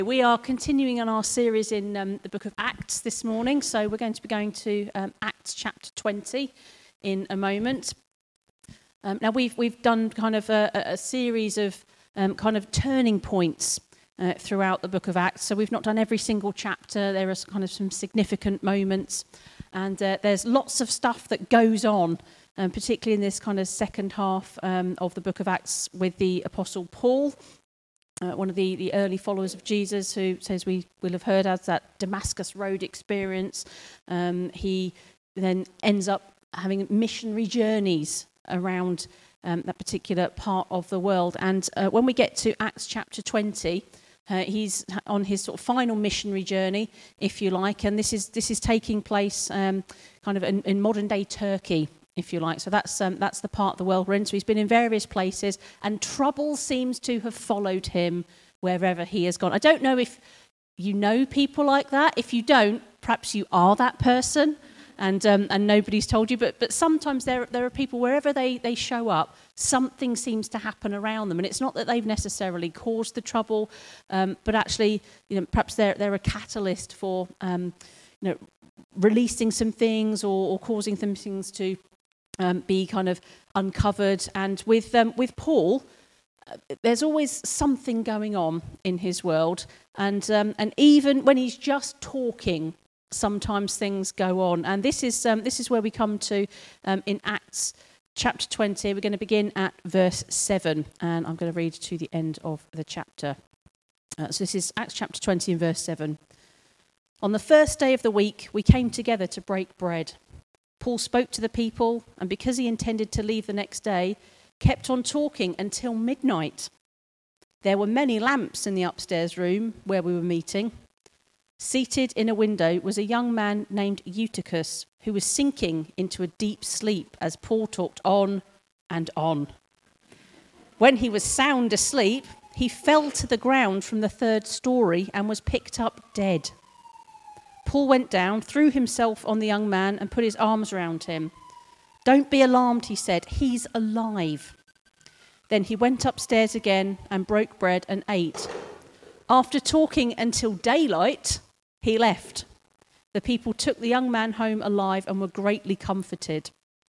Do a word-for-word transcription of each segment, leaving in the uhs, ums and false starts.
We are continuing on our series in um, the book of Acts this morning, so we're going to be going to um, Acts chapter twenty in a moment. Um, now we've we've done kind of a, a series of um, kind of turning points uh, throughout the book of Acts. So we've not done every single chapter. There are kind of some significant moments, and uh, there's lots of stuff that goes on, um, particularly in this kind of second half um, of the book of Acts with the Apostle Paul. Uh, one of the, the early followers of Jesus, who says we will have heard as that Damascus Road experience. Um, he then ends up having missionary journeys around um, that particular part of the world. And uh, when we get to Acts chapter twenty, uh, he's on his sort of final missionary journey, if you like. And this is this is taking place um, kind of in, in modern day Turkey, if you like. So that's um, that's the part of the world we're in. So he's been in various places, and trouble seems to have followed him wherever he has gone. I don't know if you know people like that. If you don't, perhaps you are that person, and um, and nobody's told you. But but sometimes there there are people wherever they, they show up, something seems to happen around them, and it's not that they've necessarily caused the trouble, um, but actually, you know, perhaps they're they're a catalyst for um, you know, releasing some things or, or causing some things to Um, be kind of uncovered. And with um, with Paul, uh, there's always something going on in his world, and um, and even when he's just talking, sometimes things go on. And this is um, this is where we come to um, in Acts chapter twenty. We're going to begin at verse seven, and I'm going to read to the end of the chapter. Uh, so this is Acts chapter twenty and verse seven. On the first day of the week, we came together to break bread. Paul spoke to the people, and because he intended to leave the next day, kept on talking until midnight. There were many lamps in the upstairs room where we were meeting. Seated in a window was a young man named Eutychus, who was sinking into a deep sleep as Paul talked on and on. When he was sound asleep, he fell to the ground from the third story and was picked up dead. Paul went down, threw himself on the young man and put his arms around him. "Don't be alarmed," he said, "he's alive." Then he went upstairs again and broke bread and ate. After talking until daylight, he left. The people took the young man home alive and were greatly comforted.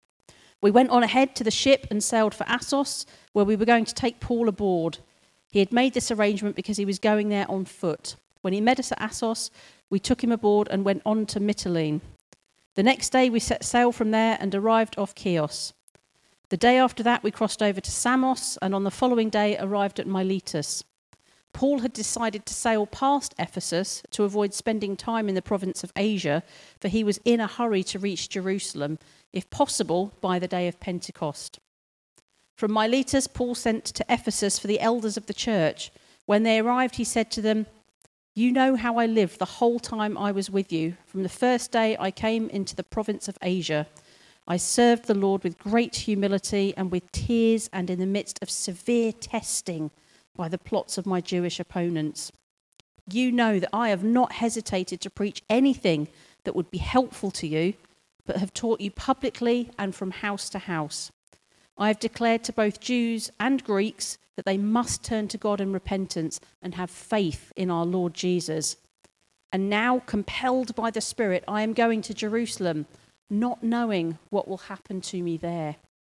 We went on ahead to the ship and sailed for Assos, where we were going to take Paul aboard. He had made this arrangement because he was going there on foot. When he met us at Assos, we took him aboard and went on to Mytilene. The next day we set sail from there and arrived off Chios. The day after that we crossed over to Samos, and on the following day arrived at Miletus. Paul had decided to sail past Ephesus to avoid spending time in the province of Asia, for he was in a hurry to reach Jerusalem, if possible by the day of Pentecost. From Miletus Paul sent to Ephesus for the elders of the church. When they arrived, he said to them, "You know how I lived the whole time I was with you. From the first day I came into the province of Asia, I served the Lord with great humility and with tears and in the midst of severe testing by the plots of my Jewish opponents. You know that I have not hesitated to preach anything that would be helpful to you, but have taught you publicly and from house to house. I have declared to both Jews and Greeks that they must turn to God in repentance and have faith in our Lord Jesus. And now, compelled by the Spirit, I am going to Jerusalem, not knowing what will happen to me there.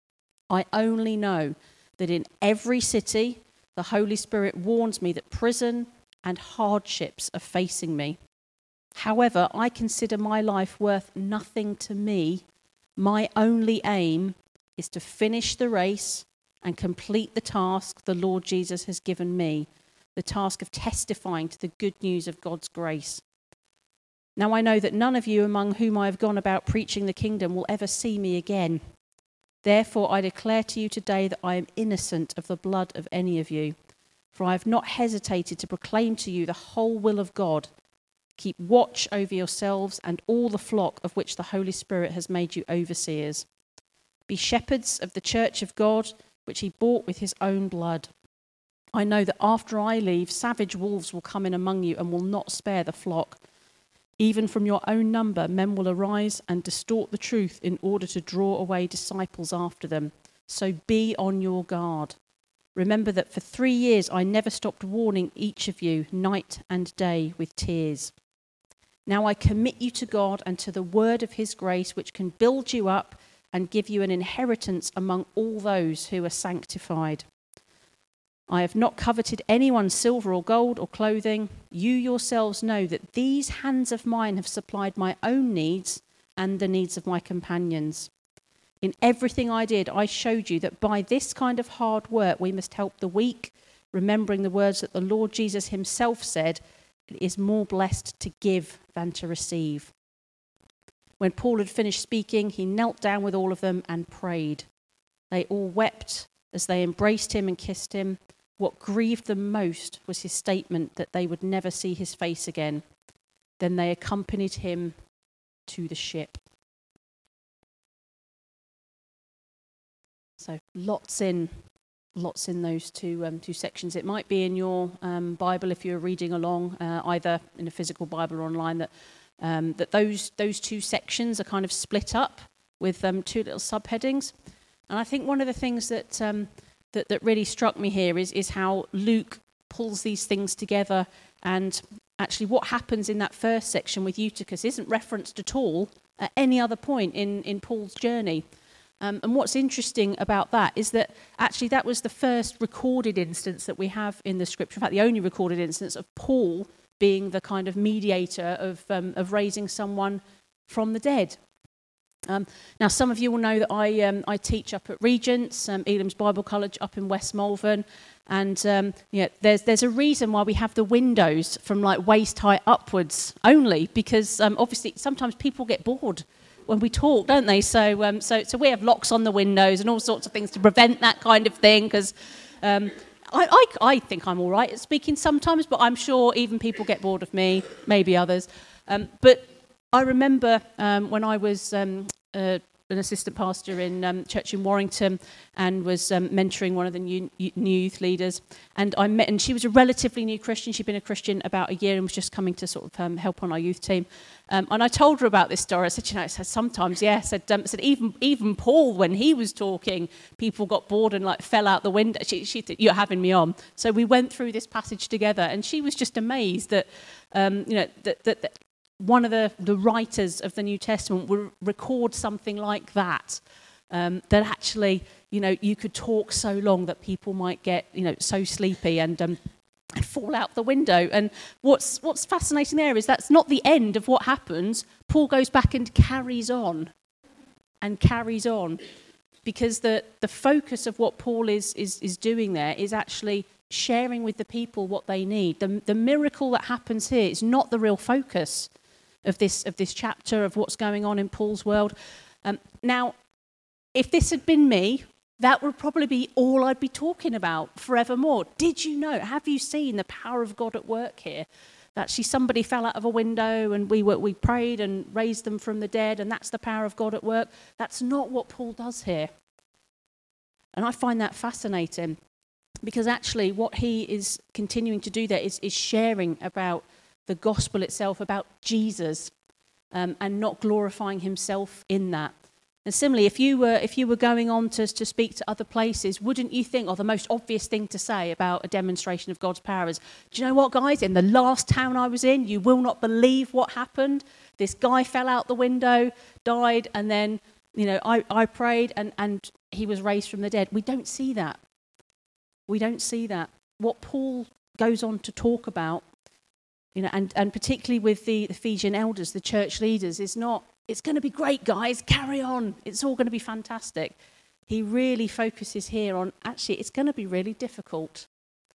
I only know that in every city, the Holy Spirit warns me that prison and hardships are facing me. However, I consider my life worth nothing to me. My only aim is to finish the race and complete the task the Lord Jesus has given me, the task of testifying to the good news of God's grace. Now I know that none of you among whom I have gone about preaching the kingdom will ever see me again. Therefore I declare to you today that I am innocent of the blood of any of you, for I have not hesitated to proclaim to you the whole will of God. Keep watch over yourselves and all the flock of which the Holy Spirit has made you overseers. Be shepherds of the church of God, which he bought with his own blood. I know that after I leave, savage wolves will come in among you and will not spare the flock. Even from your own number, men will arise and distort the truth in order to draw away disciples after them. So be on your guard. Remember that for three years I never stopped warning each of you night and day with tears. Now I commit you to God and to the word of his grace, which can build you up and give you an inheritance among all those who are sanctified. I have not coveted anyone's silver or gold or clothing. You yourselves know that these hands of mine have supplied my own needs and the needs of my companions. In everything I did, I showed you that by this kind of hard work we must help the weak, remembering the words that the Lord Jesus himself said, it is more blessed to give than to receive. When Paul had finished speaking, he knelt down with all of them and prayed. They all wept as they embraced him and kissed him. What grieved them most was his statement that they would never see his face again. Then they accompanied him to the ship. So lots in, lots in those two um, two sections. It might be in your um, Bible if you're reading along, uh, either in a physical Bible or online. That um, that those those two sections are kind of split up with um, two little subheadings. And I think one of the things that um, that that really struck me here is is how Luke pulls these things together. And actually, what happens in that first section with Eutychus isn't referenced at all at any other point in in Paul's journey. Um, and what's interesting about that is that actually that was the first recorded instance that we have in the scripture, in fact the only recorded instance of Paul being the kind of mediator of um, of raising someone from the dead. Um, now some of you will know that I um, I teach up at Regents, um, Elam's Bible College up in West Malvern, and um, yeah, there's there's a reason why we have the windows from like waist height upwards only, because um, obviously sometimes people get bored when we talk, don't they? So, um, so, so we have locks on the windows and all sorts of things to prevent that kind of thing. Because um, I, I, I think I'm all right at speaking sometimes, but I'm sure even people get bored of me, maybe others. Um, but I remember um, when I was um, uh, an assistant pastor in um, church in Warrington and was um, mentoring one of the new, new youth leaders, and I met, and she was a relatively new Christian. She'd been a Christian about a year and was just coming to sort of um, help on our youth team. Um, and I told her about this story. I said, you know, I said, sometimes, yeah, I said, um, I said even even Paul, when he was talking, people got bored and like fell out the window. She, she thought, you're having me on. So we went through this passage together, and she was just amazed that, um, you know, that, that, that one of the, the writers of the New Testament would record something like that, um, that actually, you know, you could talk so long that people might get, you know, so sleepy and um, and fall out the window. And what's what's fascinating there is that's not the end of what happens. Paul goes back and carries on and carries on, because the, the focus of what Paul is, is is doing there is actually sharing with the people what they need. The, the miracle that happens here is not the real focus of this of this chapter, of what's going on in Paul's world. Um, now, if this had been me, that would probably be all I'd be talking about forevermore. Did you know? Have you seen the power of God at work here? That actually somebody fell out of a window and we were, we prayed and raised them from the dead, and that's the power of God at work. That's not what Paul does here. And I find that fascinating, because actually what he is continuing to do there is, is sharing about the gospel itself, about Jesus, um, and not glorifying himself in that. And similarly, if you were if you were going on to, to speak to other places, wouldn't you think, oh, the most obvious thing to say about a demonstration of God's power is, do you know what, guys? In the last town I was in, you will not believe what happened. This guy fell out the window, died, and then, you know, I, I prayed and, and he was raised from the dead. We don't see that. We don't see that. What Paul goes on to talk about, you know, and, and particularly with the Ephesian elders, the church leaders, is not, it's going to be great, guys, carry on. It's all going to be fantastic. He really focuses here on, actually, it's going to be really difficult.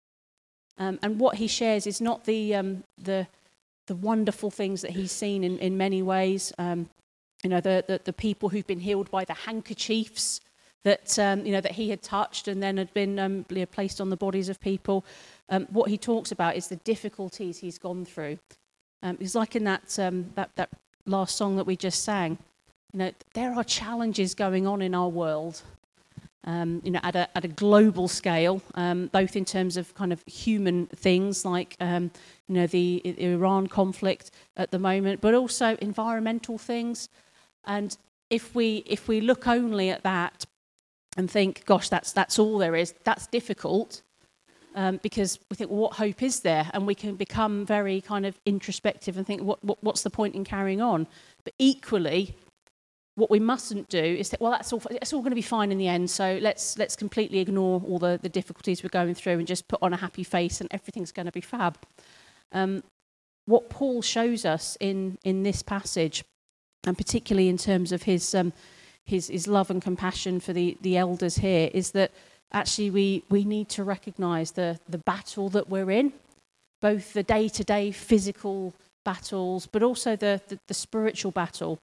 Um, and what he shares is not the um, the the wonderful things that he's seen in, in many ways. Um, you know, the, the the people who've been healed by the handkerchiefs that um, you know that he had touched and then had been um, placed on the bodies of people. Um, what he talks about is the difficulties he's gone through. Um, it's like in that um, that that. last song that we just sang, you know, there are challenges going on in our world, um, you know, at a at a global scale, um, both in terms of kind of human things like, um, you know, the Iran conflict at the moment, but also environmental things. And if we if we look only at that, and think, gosh, that's that's all there is. That's difficult um, because we think, well, what hope is there? And we can become very kind of introspective and think, what, what what's the point in carrying on? But equally, what we mustn't do is think, well, that's all. It's all going to be fine in the end. So let's let's completely ignore all the, the difficulties we're going through and just put on a happy face, and everything's going to be fab. Um, what Paul shows us in in this passage, and particularly in terms of his um, his his love and compassion for the the elders here, is that actually we we need to recognise the the battle that we're in, both the day to day physical battles, but also the, the the spiritual battle.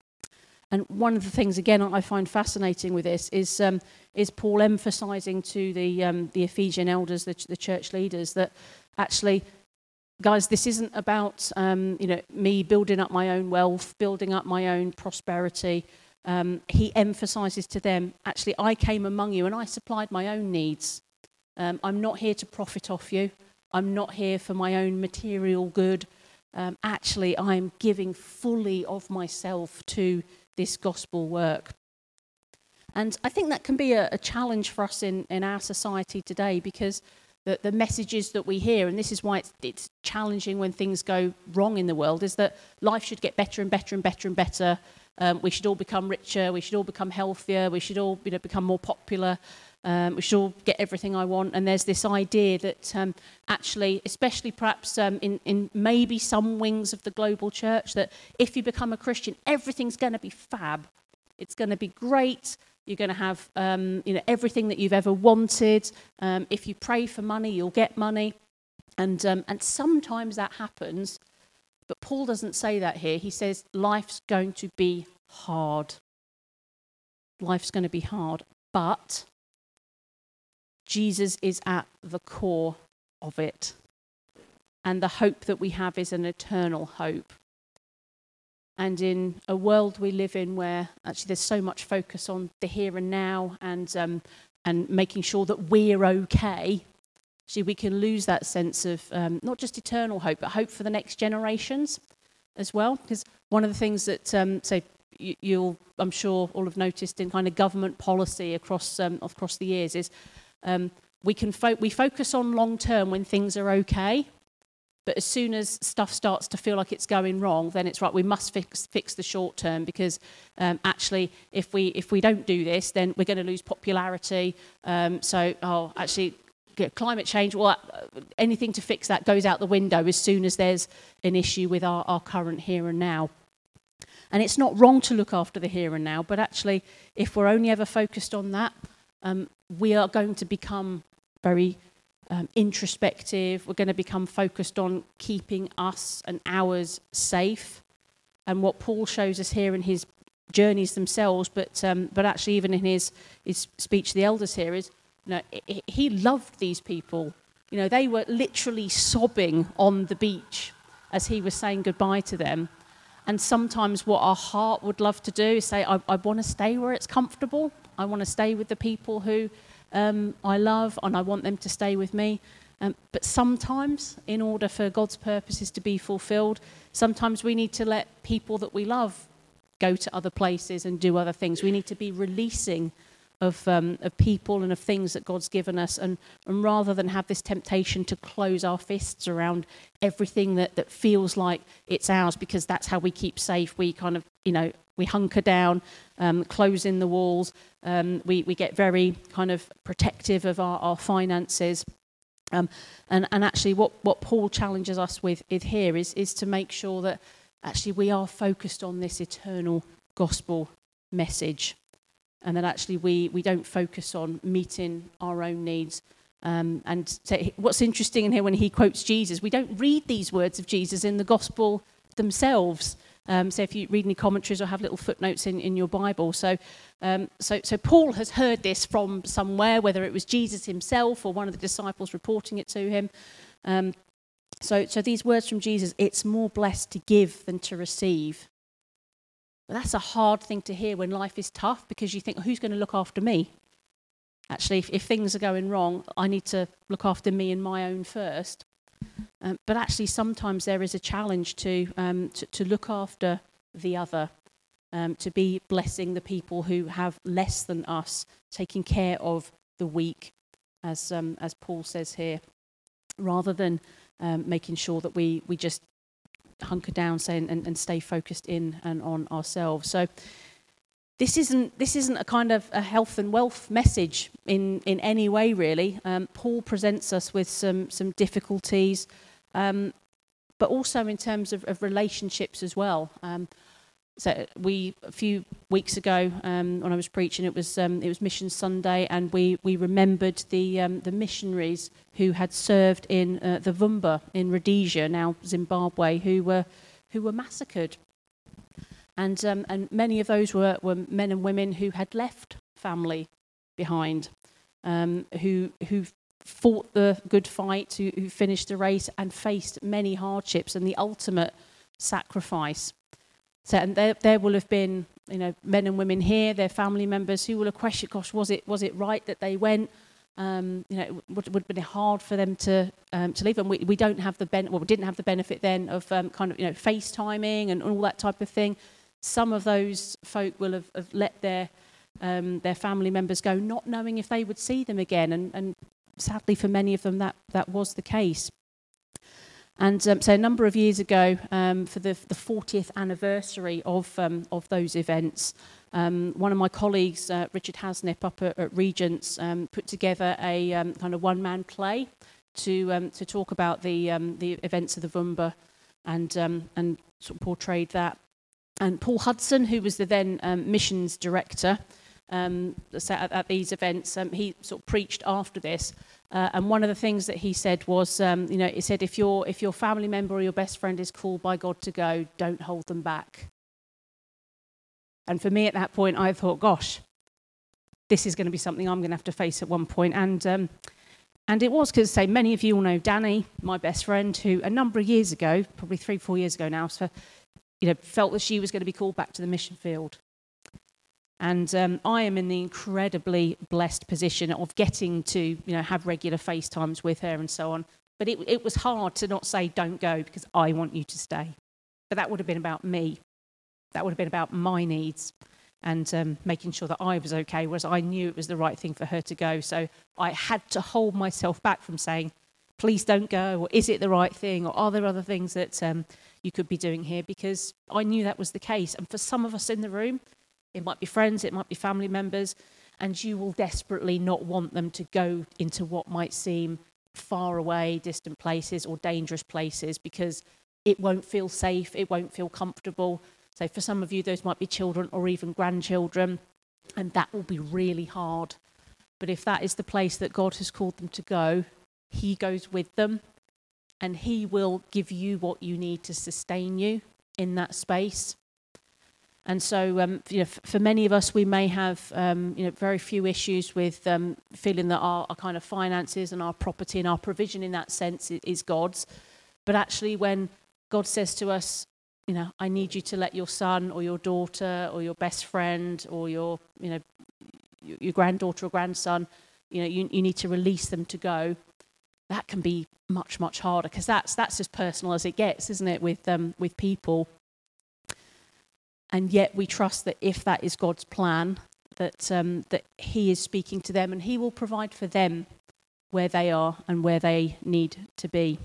And one of the things, again, I find fascinating with this is um, is Paul emphasising to the um, the Ephesian elders, the, the church leaders, that actually, guys, this isn't about um, you know me building up my own wealth, building up my own prosperity. Um, he emphasises to them, actually, I came among you and I supplied my own needs. Um, I'm not here to profit off you. I'm not here for my own material good. Um, actually, I'm giving fully of myself to this gospel work. And I think that can be a, a challenge for us in, in our society today, because the, the messages that we hear, and this is why it's, it's challenging when things go wrong in the world, is that life should get better and better and better and better. Um, we should all become richer, we should all become healthier, we should all you know, become more popular, um, we should all get everything I want. And there's this idea that um, actually, especially perhaps um, in, in maybe some wings of the global church, that if you become a Christian, everything's going to be fab. It's going to be great. You're going to have um, you know, everything that you've ever wanted. Um, if you pray for money, you'll get money. And um, and sometimes that happens. But Paul doesn't say that here. He says life's going to be hard. Life's going to be hard. But Jesus is at the core of it. And the hope that we have is an eternal hope. And in a world we live in where actually there's so much focus on the here and now and um, and making sure that we're okay, actually we can lose that sense of um, not just eternal hope, but hope for the next generations as well. Because one of the things that, um, so you, you'll, I'm sure all have noticed in kind of government policy across um, across the years is um, we can fo- we focus on long term when things are okay. But as soon as stuff starts to feel like it's going wrong, then it's right, we must fix fix the short term, because um, actually if we if we don't do this, then we're going to lose popularity. Um, so, oh, actually, climate change, well, anything to fix that goes out the window as soon as there's an issue with our, our current here and now. And it's not wrong to look after the here and now, but actually, if we're only ever focused on that, um, we are going to become very Um, introspective. We're going to become focused on keeping us and ours safe. And what Paul shows us here in his journeys themselves, but um, but actually even in his his speech to the elders here, is you know he, he loved these people. You know, they were literally sobbing on the beach as he was saying goodbye to them. And sometimes what our heart would love to do is say, I, I want to stay where it's comfortable. I want to stay with the people who Um, I love, and I want them to stay with me. Um, but sometimes, in order for God's purposes to be fulfilled, sometimes we need to let people that we love go to other places and do other things. We need to be releasing of um, of people and of things that God's given us, and, and rather than have this temptation to close our fists around everything that, that feels like it's ours, because that's how we keep safe. We kind of, you know, we hunker down, um, close in the walls. Um, we, we get very kind of protective of our, our finances. Um, and, and actually what, what Paul challenges us with, with here is, is to make sure that actually we are focused on this eternal gospel message, and that actually we, we don't focus on meeting our own needs. Um, and so what's interesting in here when he quotes Jesus, we don't read these words of Jesus in the gospel themselves. Um, so if you read any commentaries or have little footnotes in, in your Bible. So, um, so so Paul has heard this from somewhere, whether it was Jesus himself or one of the disciples reporting it to him. Um, so, so these words from Jesus, it's more blessed to give than to receive. But that's a hard thing to hear when life is tough, because you think, who's going to look after me? Actually, if, if things are going wrong, I need to look after me and my own first. Um, but actually, sometimes there is a challenge to, um, to to look after the other. um, to be blessing the people who have less than us, taking care of the weak, as um, as Paul says here, rather than um, making sure that we we just hunker down, say, and, and stay focused in and on ourselves. So this isn't this isn't a kind of a health and wealth message in, in any way, really. Um, Paul presents us with some some difficulties, um, but also in terms of, of relationships as well. Um, so we a few weeks ago um, when I was preaching, it was um, it was Mission Sunday, and we we remembered the um, the missionaries who had served in uh, the Vumba in Rhodesia, now Zimbabwe, who were who were massacred. And um, and many of those were, were men and women who had left family behind, um, who who fought the good fight, who, who finished the race and faced many hardships and the ultimate sacrifice. So, and there there will have been, you know, men and women here, their family members, who will have questioned, gosh, was it was it right that they went? Um, you know, it would, would have been hard for them to um, to leave, and we we don't have the ben- well, we didn't have the benefit then of um, kind of you know FaceTiming and all that type of thing. Some of those folk will have, have let their um, their family members go, not knowing if they would see them again, and, and sadly for many of them that, that was the case. And um, so a number of years ago, um, for the, the fortieth anniversary of um, of those events, um, one of my colleagues, uh, Richard Hasnip, up at, at Regents, um, put together a um, kind of one-man play to um, to talk about the um, the events of the Vumba, and um, and sort of portrayed that. And Paul Hudson, who was the then um, missions director um, at, at these events, um, he sort of preached after this. Uh, and one of the things that he said was, um, you know, he said, if your if your family member or your best friend is called by God to go, don't hold them back. And for me at that point, I thought, gosh, this is going to be something I'm going to have to face at one point. And um, and it was because, say, many of you all know Danny, my best friend, who a number of years ago, probably three, four years ago now, so you know, felt that she was going to be called back to the mission field. And um, I am in the incredibly blessed position of getting to, you know, have regular FaceTimes with her and so on. But it, it was hard to not say, don't go, because I want you to stay. But that would have been about me. That would have been about my needs and um, making sure that I was okay, whereas I knew it was the right thing for her to go. So I had to hold myself back from saying, please don't go, or is it the right thing, or are there other things that um, you could be doing here, because I knew that was the case. And for some of us in the room, it might be friends, it might be family members, and you will desperately not want them to go into what might seem far away, distant places or dangerous places, because it won't feel safe, it won't feel comfortable. So for some of you, those might be children or even grandchildren, and that will be really hard. But if that is the place that God has called them to go, He goes with them, and He will give you what you need to sustain you in that space. And so, um, you know, f- for many of us, we may have, um, you know, very few issues with um, feeling that our, our kind of finances and our property and our provision in that sense is, is God's. But actually, when God says to us, you know, I need you to let your son or your daughter or your best friend or your, you know, your, your granddaughter or grandson, you know, you, you need to release them to go. That can be much, much harder, because that's that's as personal as it gets, isn't it, with um, with people. And yet we trust that if that is God's plan, that um, that He is speaking to them and He will provide for them where they are and where they need to be.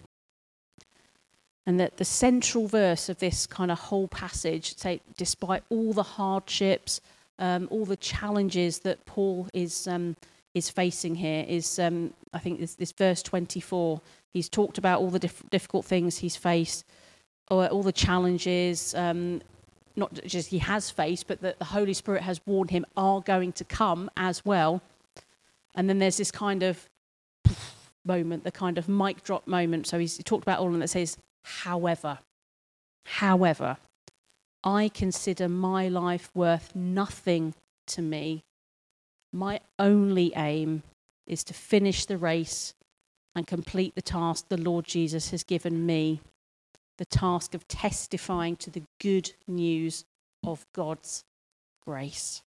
And that the central verse of this kind of whole passage, say, despite all the hardships, um, all the challenges that Paul is um, is facing here, is um, I think this, this verse twenty-four. He's talked about all the diff- difficult things he's faced, or all the challenges. Um, Not just he has faced, but that the Holy Spirit has warned him are going to come as well. And then there's this kind of moment, the kind of mic drop moment. So he's he talked about all of them that says, however, however, I consider my life worth nothing to me. My only aim is to finish the race and complete the task the Lord Jesus has given me. The task of testifying to the good news of God's grace.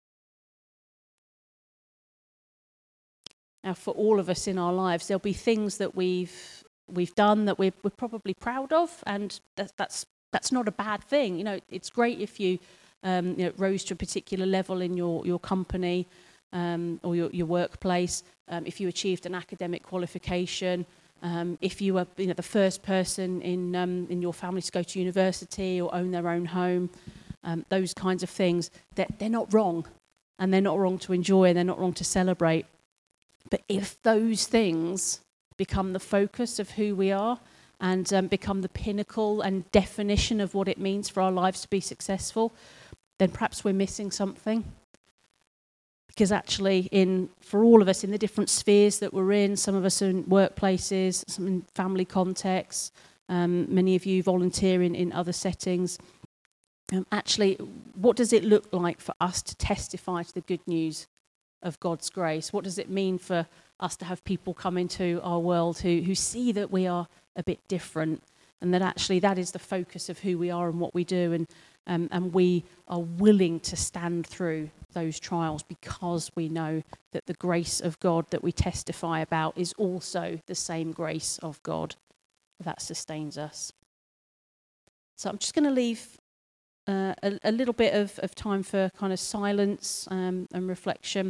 Now, for all of us in our lives, there'll be things that we've we've done that we're, we're probably proud of, and that, that's that's not a bad thing. You know, it's great if you um, you know, rose to a particular level in your, your company um, or your, your workplace, um, if you achieved an academic qualification, um, if you were you know, the first person in, um, in your family to go to university or own their own home, um, those kinds of things, they're, they're not wrong. And they're not wrong to enjoy, and they're not wrong to celebrate. But if those things become the focus of who we are and um, become the pinnacle and definition of what it means for our lives to be successful, then perhaps we're missing something. Because actually, in for all of us in the different spheres that we're in, some of us are in workplaces, some in family contexts, um, many of you volunteering in other settings, Um, actually, what does it look like for us to testify to the good news of God's grace? What does it mean for us to have people come into our world who, who see that we are a bit different, and that actually that is the focus of who we are and what we do, and um, and we are willing to stand through those trials because we know that the grace of God that we testify about is also the same grace of God that sustains us. So I'm just going to leave Uh, a, a little bit of, of time for kind of silence um, and reflection.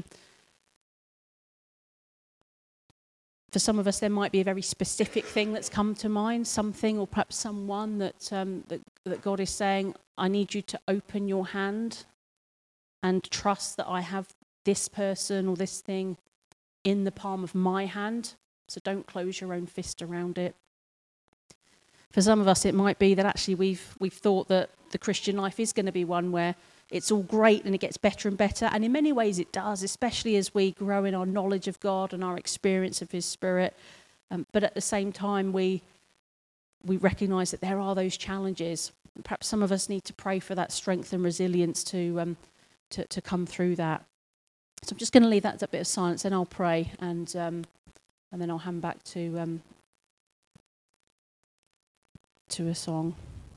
For some of us, there might be a very specific thing that's come to mind, something or perhaps someone that, um, that, that God is saying, I need you to open your hand and trust that I have this person or this thing in the palm of my hand. So don't close your own fist around it. For some of us, it might be that actually we've we've thought that the Christian life is going to be one where it's all great and it gets better and better. And in many ways it does, especially as we grow in our knowledge of God and our experience of his Spirit. Um, but at the same time, we we recognise that there are those challenges. Perhaps some of us need to pray for that strength and resilience to um, to, to come through that. So I'm just going to leave that as a bit of silence, and I'll pray, and um, and then I'll hand back to um, to a song.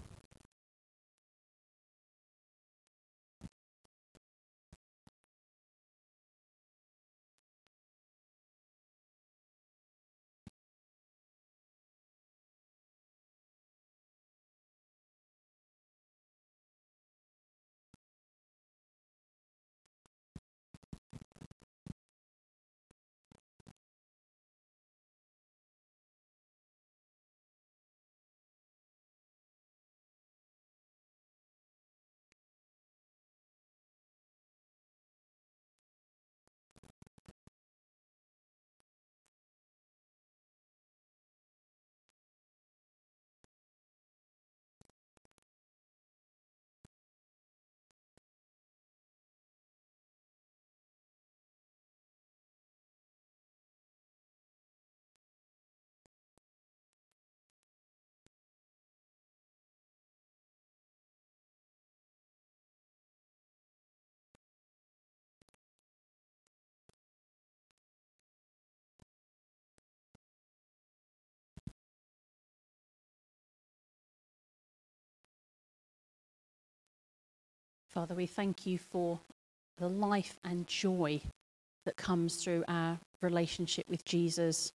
Father, we thank you for the life and joy that comes through our relationship with Jesus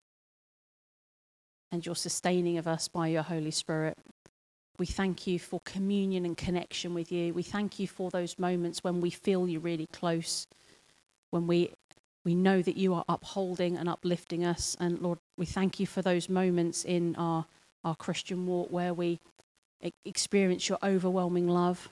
and your sustaining of us by your Holy Spirit. We thank you for communion and connection with you. We thank you for those moments when we feel you really close, when we we know that you are upholding and uplifting us. And Lord, we thank you for those moments in our, our Christian walk where we experience your overwhelming love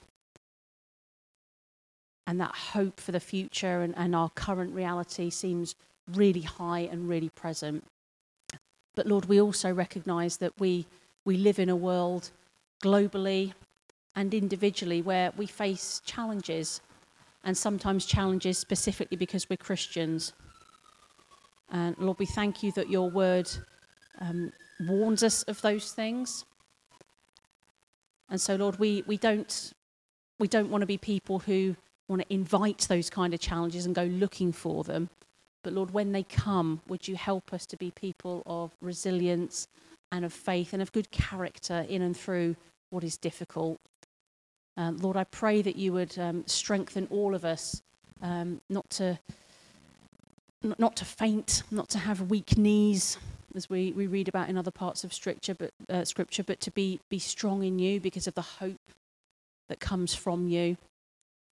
and that hope for the future, and, and our current reality seems really high and really present. But Lord, we also recognise that we we live in a world globally and individually where we face challenges, and sometimes challenges specifically because we're Christians. And Lord, we thank you that your word um, warns us of those things. And so, Lord, we, we don't we don't want to be people who want to invite those kind of challenges and go looking for them. But Lord, when they come, would you help us to be people of resilience and of faith and of good character in and through what is difficult. Um, Lord, I pray that you would um, strengthen all of us, um, not to not, not to faint, not to have weak knees, as we, we read about in other parts of Scripture, but uh, Scripture, but to be be strong in you because of the hope that comes from you.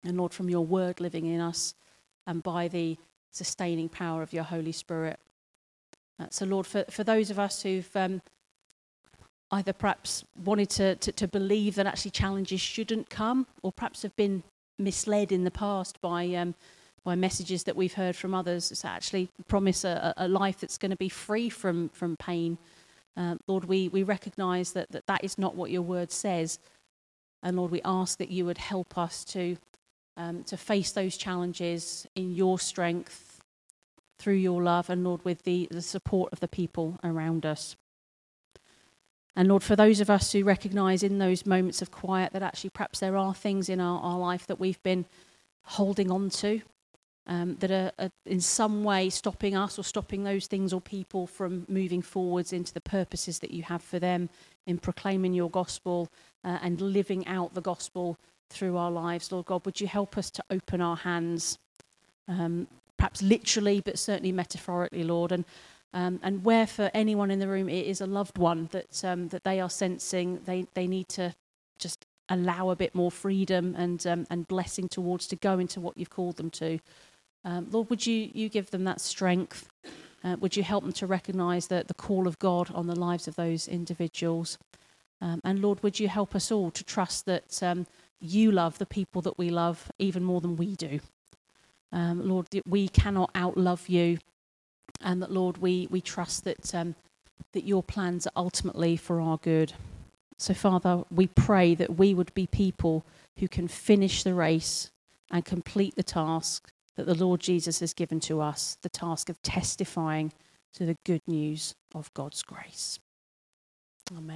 And Lord, from your word living in us and by the sustaining power of your Holy Spirit. Uh, so Lord, for, for those of us who've um, either perhaps wanted to, to, to believe that actually challenges shouldn't come, or perhaps have been misled in the past by um, by messages that we've heard from others that actually promise a, a life that's going to be free from, from pain. Um, Lord, we, we recognise that, that that is not what your word says. And Lord, we ask that you would help us to um, to face those challenges in your strength, through your love, and Lord, with the, the support of the people around us. And Lord, for those of us who recognise in those moments of quiet that actually perhaps there are things in our, our life that we've been holding on to, um, that are, are in some way stopping us or stopping those things or people from moving forwards into the purposes that you have for them in proclaiming your gospel uh, and living out the gospel through our lives. Lord God, would you help us to open our hands, um, perhaps literally, but certainly metaphorically, Lord, and Um, and where for anyone in the room it is a loved one that um, that they are sensing they, they need to just allow a bit more freedom and um, and blessing towards to go into what you've called them to. Um, Lord, would you, you give them that strength? Uh, would you help them to recognise the, the call of God on the lives of those individuals? Um, and Lord, would you help us all to trust that um, you love the people that we love even more than we do? Um, Lord, we cannot outlove you. And that, Lord, we, we trust that um, that your plans are ultimately for our good. So, Father, we pray that we would be people who can finish the race and complete the task that the Lord Jesus has given to us, the task of testifying to the good news of God's grace.